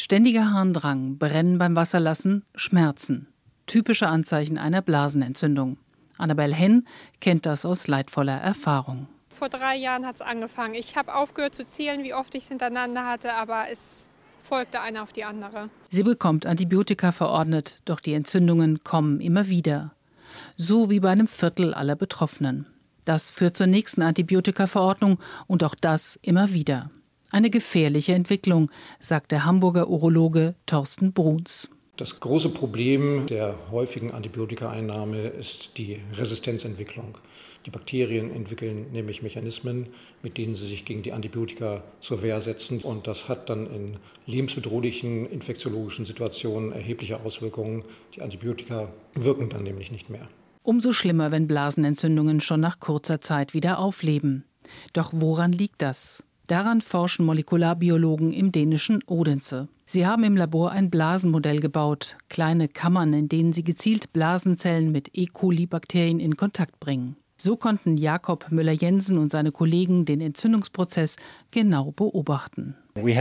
Ständiger Harndrang, Brennen beim Wasserlassen, Schmerzen. Typische Anzeichen einer Blasenentzündung. Annabel Henn kennt das aus leidvoller Erfahrung. Vor 3 Jahren hat es angefangen. Ich habe aufgehört zu zählen, wie oft ich es hintereinander hatte, aber es folgte eine auf die andere. Sie bekommt Antibiotika verordnet, doch die Entzündungen kommen immer wieder. So wie bei einem Viertel aller Betroffenen. Das führt zur nächsten Antibiotikaverordnung und auch das immer wieder. Eine gefährliche Entwicklung, sagt der Hamburger Urologe Thorsten Bruns. Das große Problem der häufigen Antibiotikaeinnahme ist die Resistenzentwicklung. Die Bakterien entwickeln nämlich Mechanismen, mit denen sie sich gegen die Antibiotika zur Wehr setzen. Und das hat dann in lebensbedrohlichen infektiologischen Situationen erhebliche Auswirkungen. Die Antibiotika wirken dann nämlich nicht mehr. Umso schlimmer, wenn Blasenentzündungen schon nach kurzer Zeit wieder aufleben. Doch woran liegt das? Daran forschen Molekularbiologen im dänischen Odense. Sie haben im Labor ein Blasenmodell gebaut, kleine Kammern, in denen sie gezielt Blasenzellen mit E. coli-Bakterien in Kontakt bringen. So konnten Jakob Müller-Jensen und seine Kollegen den Entzündungsprozess genau beobachten. Wir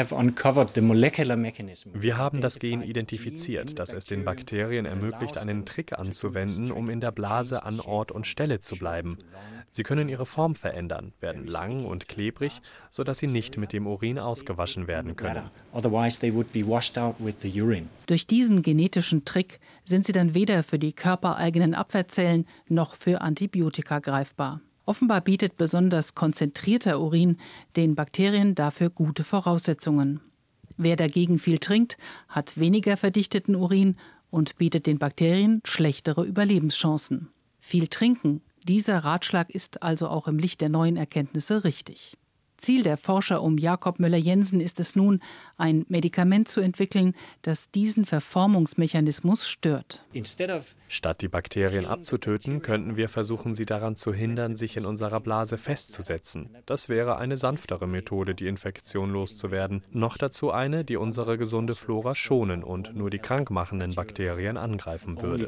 haben das Gen identifiziert, das es den Bakterien ermöglicht, einen Trick anzuwenden, um in der Blase an Ort und Stelle zu bleiben. Sie können ihre Form verändern, werden lang und klebrig, sodass sie nicht mit dem Urin ausgewaschen werden können. Durch diesen genetischen Trick sind sie dann weder für die körpereigenen Abwehrzellen noch für Antibiotika greifbar. Offenbar bietet besonders konzentrierter Urin den Bakterien dafür gute Voraussetzungen. Wer dagegen viel trinkt, hat weniger verdichteten Urin und bietet den Bakterien schlechtere Überlebenschancen. Viel trinken, dieser Ratschlag ist also auch im Licht der neuen Erkenntnisse richtig. Ziel der Forscher um Jakob Müller-Jensen ist es nun, ein Medikament zu entwickeln, das diesen Verformungsmechanismus stört. Statt die Bakterien abzutöten, könnten wir versuchen, sie daran zu hindern, sich in unserer Blase festzusetzen. Das wäre eine sanftere Methode, die Infektion loszuwerden. Noch dazu eine, die unsere gesunde Flora schonen und nur die krankmachenden Bakterien angreifen würde.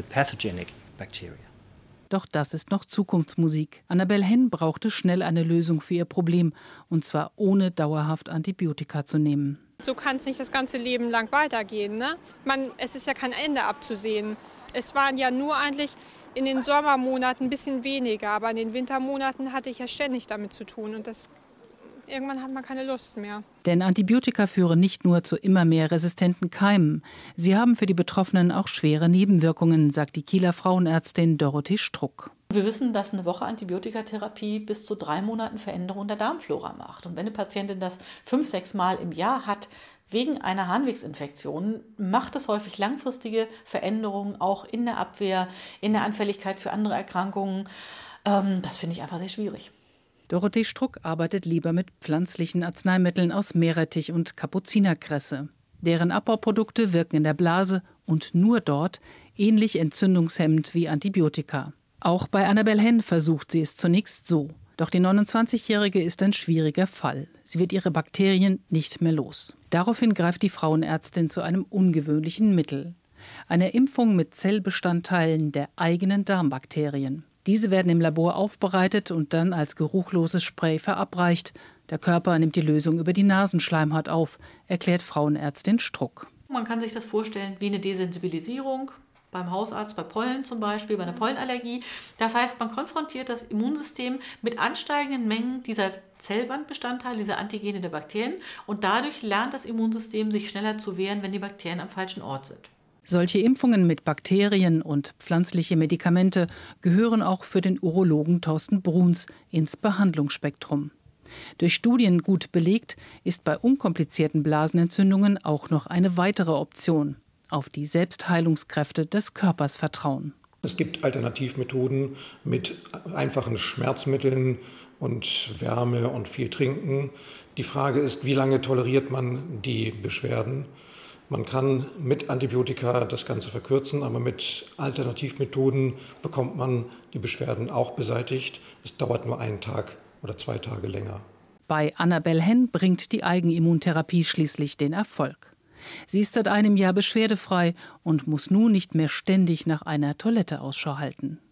Doch das ist noch Zukunftsmusik. Annabel Henn brauchte schnell eine Lösung für ihr Problem, und zwar ohne dauerhaft Antibiotika zu nehmen. So kann es nicht das ganze Leben lang weitergehen, ne? Es ist ja kein Ende abzusehen. Es waren ja nur eigentlich in den Sommermonaten ein bisschen weniger, aber in den Wintermonaten hatte ich ja ständig damit zu tun und irgendwann hat man keine Lust mehr. Denn Antibiotika führen nicht nur zu immer mehr resistenten Keimen. Sie haben für die Betroffenen auch schwere Nebenwirkungen, sagt die Kieler Frauenärztin Dorothee Struck. Wir wissen, dass eine Woche Antibiotikatherapie bis zu 3 Monaten Veränderung der Darmflora macht. Und wenn eine Patientin das 5-6 Mal im Jahr hat, wegen einer Harnwegsinfektion, macht es häufig langfristige Veränderungen auch in der Abwehr, in der Anfälligkeit für andere Erkrankungen. Das finde ich einfach sehr schwierig. Dorothee Struck arbeitet lieber mit pflanzlichen Arzneimitteln aus Meerrettich und Kapuzinerkresse. Deren Abbauprodukte wirken in der Blase und nur dort ähnlich entzündungshemmend wie Antibiotika. Auch bei Annabel Henn versucht sie es zunächst so. Doch die 29-Jährige ist ein schwieriger Fall. Sie wird ihre Bakterien nicht mehr los. Daraufhin greift die Frauenärztin zu einem ungewöhnlichen Mittel. Einer Impfung mit Zellbestandteilen der eigenen Darmbakterien. Diese werden im Labor aufbereitet und dann als geruchloses Spray verabreicht. Der Körper nimmt die Lösung über die Nasenschleimhaut auf, erklärt Frauenärztin Struck. Man kann sich das vorstellen wie eine Desensibilisierung beim Hausarzt, bei Pollen zum Beispiel, bei einer Pollenallergie. Das heißt, man konfrontiert das Immunsystem mit ansteigenden Mengen dieser Zellwandbestandteile, dieser Antigene der Bakterien. Und dadurch lernt das Immunsystem, sich schneller zu wehren, wenn die Bakterien am falschen Ort sind. Solche Impfungen mit Bakterien und pflanzliche Medikamente gehören auch für den Urologen Thorsten Bruns ins Behandlungsspektrum. Durch Studien gut belegt, ist bei unkomplizierten Blasenentzündungen auch noch eine weitere Option: auf die Selbstheilungskräfte des Körpers vertrauen. Es gibt Alternativmethoden mit einfachen Schmerzmitteln und Wärme und viel Trinken. Die Frage ist, wie lange toleriert man die Beschwerden? Man kann mit Antibiotika das Ganze verkürzen, aber mit Alternativmethoden bekommt man die Beschwerden auch beseitigt. Es dauert nur 1 Tag oder 2 Tage länger. Bei Annabel Henn bringt die Eigenimmuntherapie schließlich den Erfolg. Sie ist seit einem Jahr beschwerdefrei und muss nun nicht mehr ständig nach einer Toilette Ausschau halten.